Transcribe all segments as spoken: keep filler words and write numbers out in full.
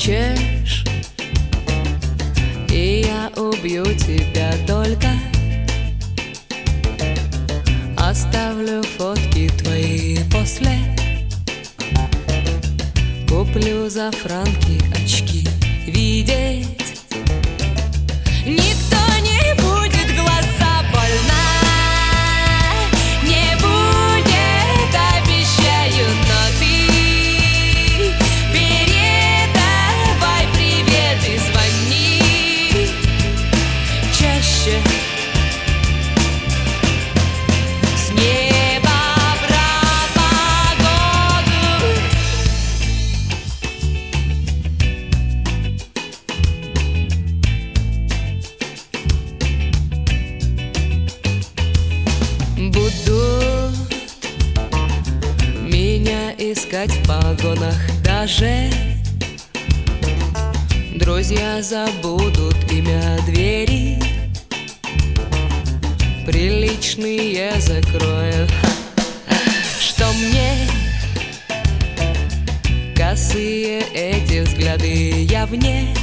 хочешь, и я убью тебя только. Оставлю фотки твои после. Куплю за франки очки видеть. Никто не будет, глаза больна не будет, обещаю, но ты передавай привет и звони чаще. С неба про погоду. Будут меня искать в погонах даже. Друзья забудут имя двери. Приличные закрою. Что мне косые эти взгляды, я вне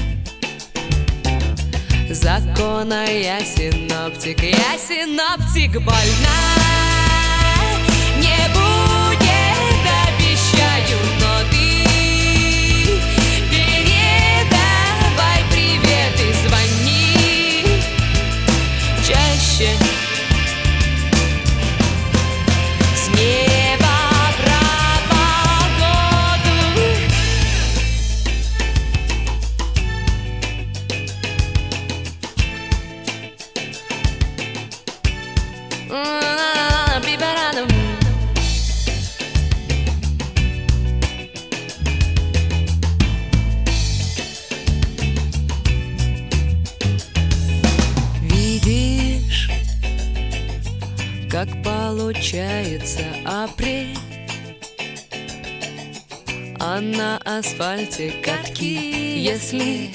закона, я синоптик, я синоптик. Больна не будет, обещаю, но ты передавай привет и звони чаще. С неба про погоду. А, бибераном. Видишь, как получается апрель, а на асфальте катки. Если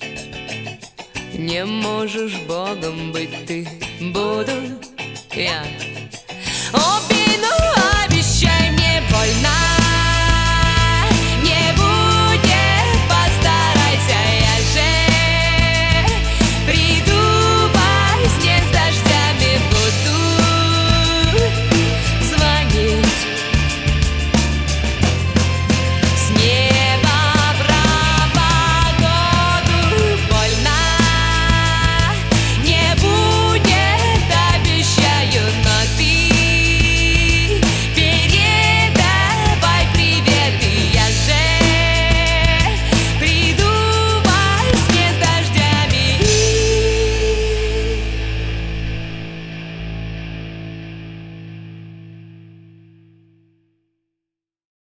не можешь Богом быть ты, буду я. О, ну обещай мне, больна